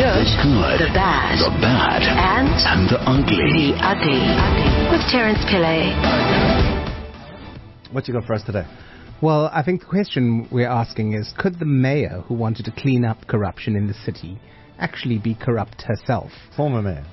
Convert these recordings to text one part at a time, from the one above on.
good, the bad, and the ugly. The ugly. With Terence Pillay. What you got for us today? Well, I think the question we're asking is, could the mayor who wanted to clean up corruption in the city actually be corrupt herself? Former mayor.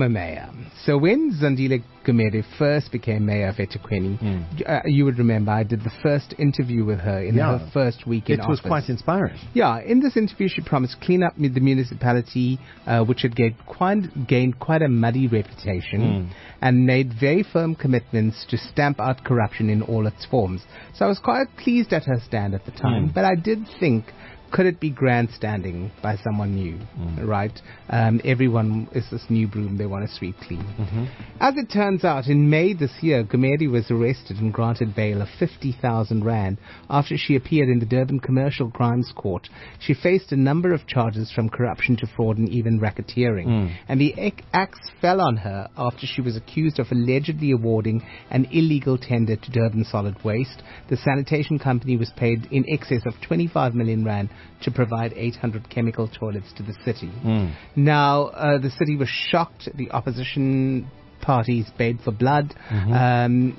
So when Zandile Gumede first became mayor of eThekwini, you would remember I did the first interview with her in her first week in office. It was quite inspiring. Yeah, in this interview she promised clean up the municipality, which had gained quite a muddy reputation, and made very firm commitments to stamp out corruption in all its forms. So I was quite pleased at her stand at the time, but I did think, could it be grandstanding by someone new, right? Everyone is this new broom, they want to sweep clean. As it turns out, in May this year, Gumede was arrested and granted bail of 50,000 rand after she appeared in the Durban Commercial Crimes Court. She faced a number of charges from corruption to fraud and even racketeering. And the axe fell on her after she was accused of allegedly awarding an illegal tender to Durban Solid Waste. The sanitation company was paid in excess of 25 million rand to provide 800 chemical toilets to the city. Now, the city was shocked. The opposition parties begged for blood, and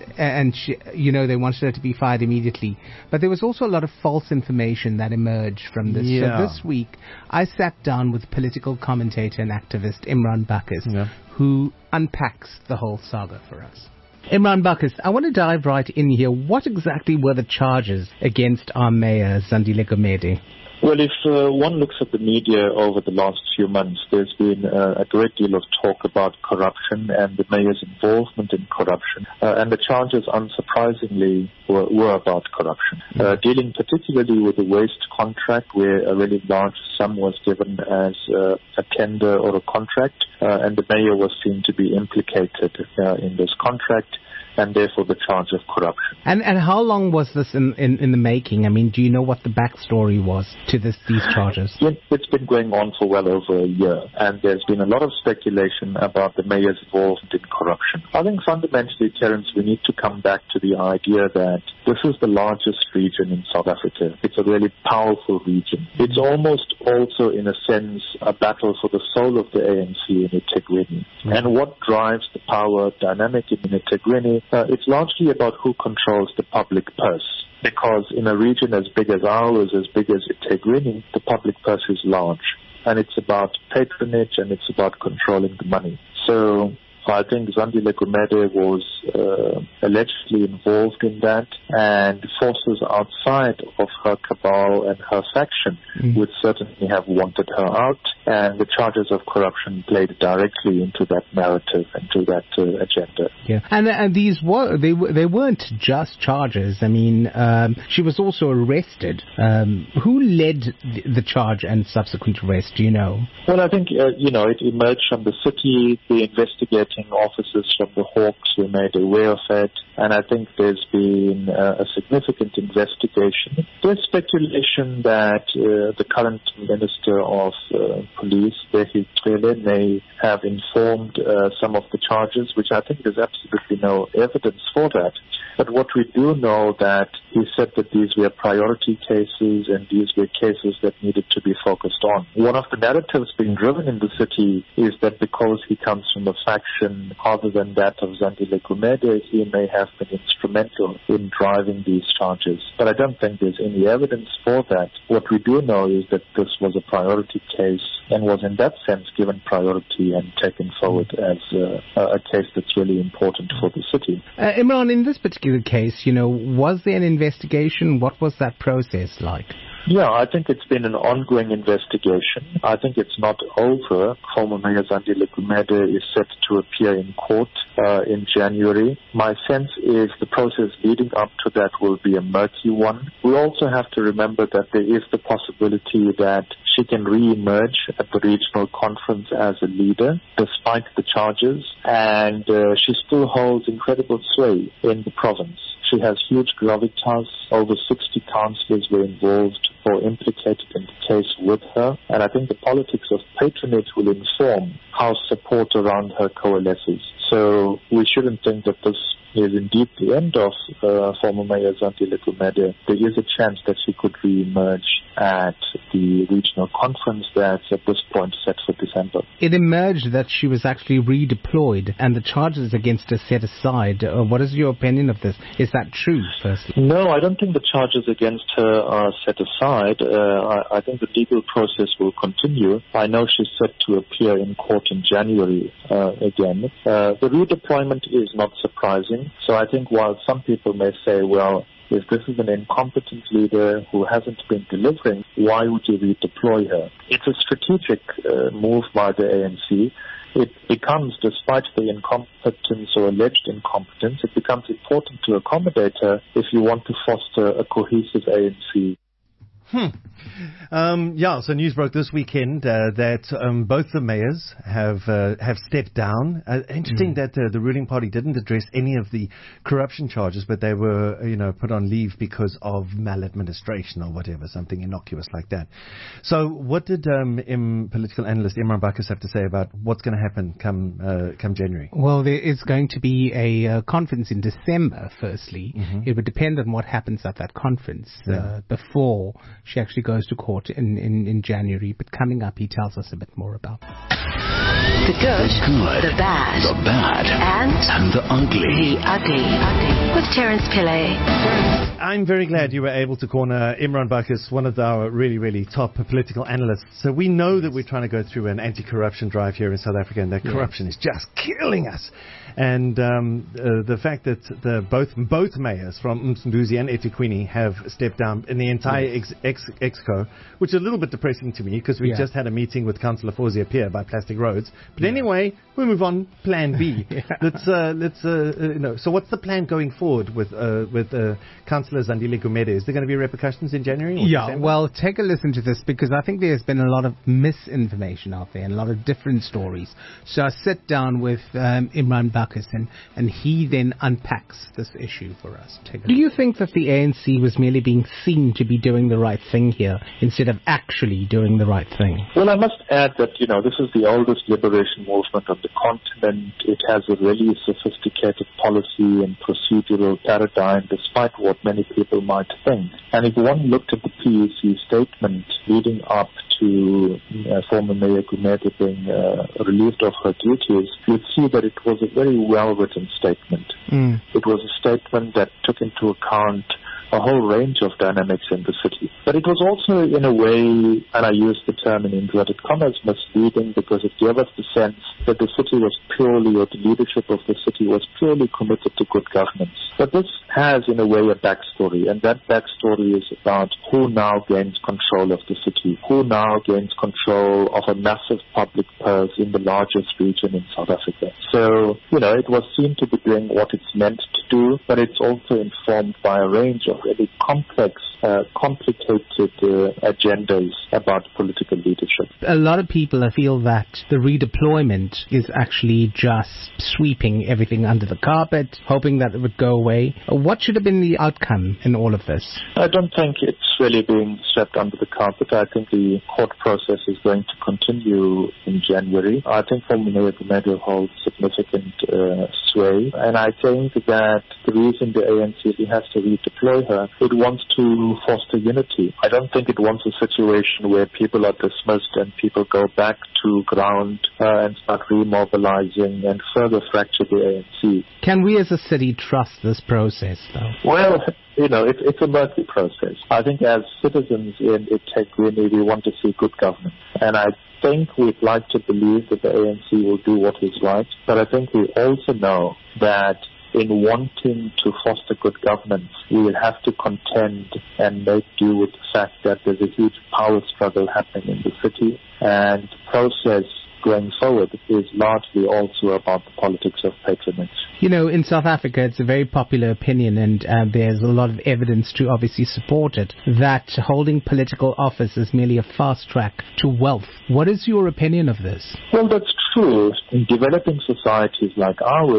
they wanted her to be fired immediately. But there was also a lot of false information that emerged from this. So this week, I sat down with political commentator and activist Imran Bacchus, who unpacks the whole saga for us. Imran Bacchus, I want to dive right in here. What exactly were the charges against our mayor, Zandile Gumede? Well, if one looks at the media over the last few months, there's been a great deal of talk about corruption and the mayor's involvement in corruption. And the charges, unsurprisingly, were about corruption. Dealing particularly with the waste contract, where a really large sum was given as a tender or a contract, and the mayor was seen to be implicated in this contract, and therefore the charge of corruption. And how long was this in the making? I mean, do you know what the backstory was to these charges? It's been going on for well over a year, and there's been a lot of speculation about the mayor's involvement in corruption. I think fundamentally, Terence, we need to come back to the idea that this is the largest region in South Africa. It's a really powerful region. It's almost also, in a sense, a battle for the soul of the ANC in eThekwini. And what drives the power dynamic in eThekwini? It's largely about who controls the public purse. Because in a region as big as ours, as big as eThekwini, the public purse is large. And it's about patronage and it's about controlling the money. So I think Zandile Gumede was allegedly involved in that, and forces outside of her cabal and her faction would certainly have wanted her out, and the charges of corruption played directly into that narrative, into that agenda. Yeah, and these they weren't just charges. I mean, she was also arrested. Who led the charge and subsequent arrest? Do you know? Well, I think it emerged from the city. The investigating officers from the Hawks were made aware of it, and I think there's been a significant investigation. There's speculation that the current Minister of Police, Becky Cele, may have informed some of the charges, which I think there's absolutely no evidence for that. But what we do know that he said that these were priority cases and these were cases that needed to be focused on. One of the narratives being driven in the city is that because he comes from a faction other than that of Zandile Gumede, he may have been instrumental in driving these charges. But I don't think there's any evidence for that. What we do know is that this was a priority case and was in that sense given priority and taken forward as a case that's really important for the city. Imran, in this particular case, was there an investigation? What was that process like? Yeah, I think it's been an ongoing investigation. I think it's not over. Former Mayor Zandile Gumede is set to appear in court in January. My sense is the process leading up to that will be a murky one. We also have to remember that there is the possibility that she can re-emerge at the regional conference as a leader despite the charges, and she still holds incredible sway in the province. She has huge gravitas. Over 60 councillors were involved or implicated in the case with her. And I think the politics of patronage will inform how support around her coalesces. So we shouldn't think that this is indeed the end of former Mayor Zandile Gumede. There is a chance that she could re-emerge at the regional conference that's at this point set for December. It emerged that she was actually redeployed and the charges against her set aside. What is your opinion of this? Is that true, firstly? No, I don't think the charges against her are set aside. I think the legal process will continue. I know she's set to appear in court in January again. The redeployment is not surprising. So I think while some people may say, well, if this is an incompetent leader who hasn't been delivering, why would you redeploy her? It's a strategic move by the ANC. It becomes, despite the incompetence or alleged incompetence, it becomes important to accommodate her if you want to foster a cohesive ANC. So news broke this weekend that both the mayors have stepped down. Interesting that the ruling party didn't address any of the corruption charges, but they were, put on leave because of maladministration or whatever, something innocuous like that. So what did political analyst Imran Bacchus have to say about what's going to happen come January? Well, there is going to be a conference in December, firstly. It would depend on what happens at that conference before she actually goes to court in January. But coming up, he tells us a bit more about the good, the bad, and the ugly. The ugly. With Terence Pillay. I'm very glad you were able to corner Imran Bacchus, one of our really, really top political analysts. So we know that we're trying to go through an anti-corruption drive here in South Africa, and that corruption is just killing us. And the fact that both mayors from Msunduzi and eThekwini have stepped down in the entire Exco, which is a little bit depressing to me because we just had a meeting with Councillor Fawzia Peer by Plastic Roads. But anyway, we move on. Plan B. So what's the plan going forward with Councillor Zandile Gumede? Is there going to be repercussions in January? Well, take a listen to this because I think there's been a lot of misinformation out there and a lot of different stories. So I sit down with Imran Bacchus and he then unpacks this issue for us. Do you think that the ANC was merely being seen to be doing the right thing here instead of actually doing the right thing? Well, I must add that, this is the oldest liberation movement on the continent. It has a really sophisticated policy and procedural paradigm, despite what many people might think. And if one looked at the PEC statement leading up to former Mayor Gumede being relieved of her duties, you'd see that it was a very well-written statement. It was a statement that took into account a whole range of dynamics in the city. But it was also, in a way, and I use the term in inverted commas, misleading because it gave us the sense that the city was purely, or the leadership of the city was purely committed to good governance. But this has, in a way, a backstory, and that backstory is about who now gains control of the city, who now gains control of a massive public purse in the largest region in South Africa. So, it was seen to be doing what it's meant to do, but it's also informed by a range of really complex, complicated agendas about political leadership. A lot of people feel that the redeployment is actually just sweeping everything under the carpet, hoping that it would go away. What should have been the outcome in all of this? I don't think it's really being swept under the carpet. I think the court process is going to continue in January. I think former Mayor Gumede holds significant sway, and I think that the reason the ANC has to redeploy her, it wants to foster unity. I don't think it wants a situation where people are dismissed and people go back to ground and start remobilizing and further fracture the ANC. Can we as a city trust this process, though? Well, it's a murky process. I think as citizens in eThekwini, we want to see good governance. And I think we'd like to believe that the ANC will do what is right. But I think we also know that in wanting to foster good governance, we will have to contend and make do with the fact that there's a huge power struggle happening in the city. And the process going forward is largely also about the politics of patronage. In South Africa, it's a very popular opinion, and there's a lot of evidence to obviously support it, that holding political office is merely a fast track to wealth. What is your opinion of this? Well, that's true. In developing societies like ours,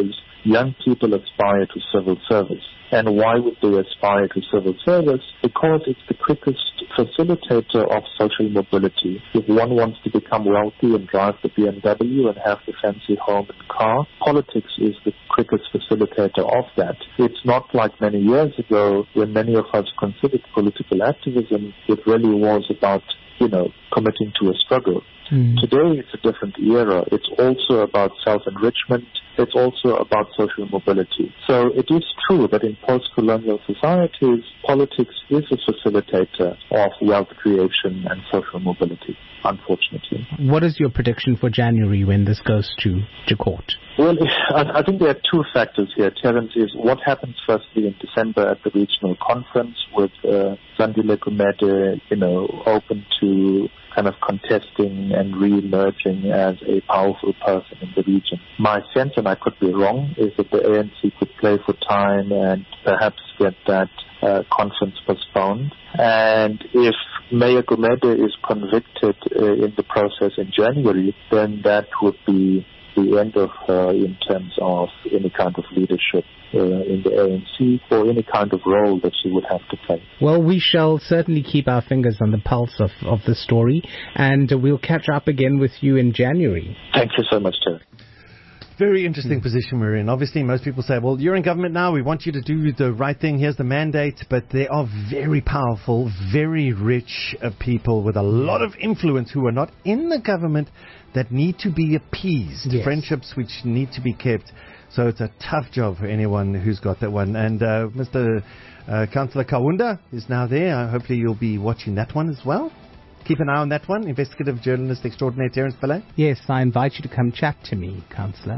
young people aspire to civil service. And why would they aspire to civil service? Because it's the quickest facilitator of social mobility. If one wants to become wealthy and drive the BMW and have the fancy home and car, politics is the quickest facilitator of that. It's not like many years ago when many of us considered political activism. It really was about, committing to a struggle. Today, it's a different era. It's also about self-enrichment. It's also about social mobility. So it is true that in post-colonial societies, politics is a facilitator of wealth creation and social mobility, unfortunately. What is your prediction for January when this goes to court? Well, I think there are two factors here, Terence, is what happens firstly in December at the regional conference with Zandile Gumede, open to kind of contesting and re-emerging as a powerful person in the region. My sense, and I could be wrong, is that the ANC could play for time and perhaps get that conference postponed. And if Mayor Gumede is convicted in the process in January, then that would be the end of her in terms of any kind of leadership in the ANC or any kind of role that she would have to play. Well, we shall certainly keep our fingers on the pulse of the story, and we'll catch up again with you in January. Thank you so much, Terry. Very interesting position we're in. Obviously, most people say, well, you're in government now. We want you to do the right thing. Here's the mandate. But there are very powerful, very rich people with a lot of influence who are not in the government that need to be appeased. Yes. Friendships which need to be kept. So it's a tough job for anyone who's got that one. And Mr. Councillor Kaunda is now there. Hopefully you'll be watching that one as well. Keep an eye on that one. Investigative journalist extraordinaire Terence Pillay. Yes, I invite you to come chat to me, Councillor.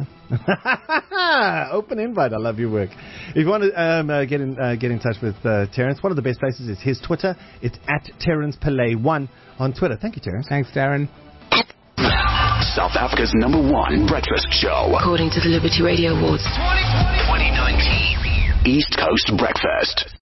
Open invite. I love your work. If you want to get in touch with Terence, one of the best places is his Twitter. It's at Terence Pillay 1 on Twitter. Thank you, Terence. Thanks, Darren. South Africa's #1 breakfast show. According to the Liberty Radio Awards 2019 East Coast Breakfast.